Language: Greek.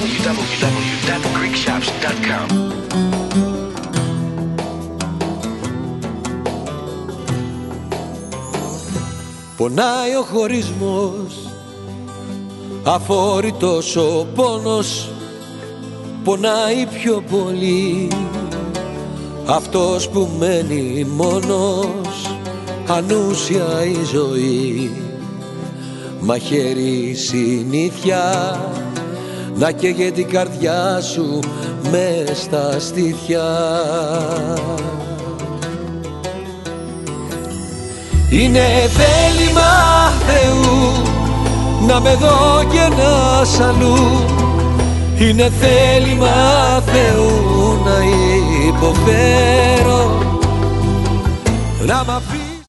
www.greekshops.com. Πονάει ο χωρισμός, αφόρητος ο πόνος, πονάει πιο πολύ αυτός που μένει μόνος, ανούσια η ζωή. Μαχαίρι συνήθεια να καίγεται η καρδιά σου μες στα στήθια. Είναι θέλημα Θεού να με δω κι ένας αλλού. Είναι θέλημα Θεού να υποφέρω, να μ' αφήσει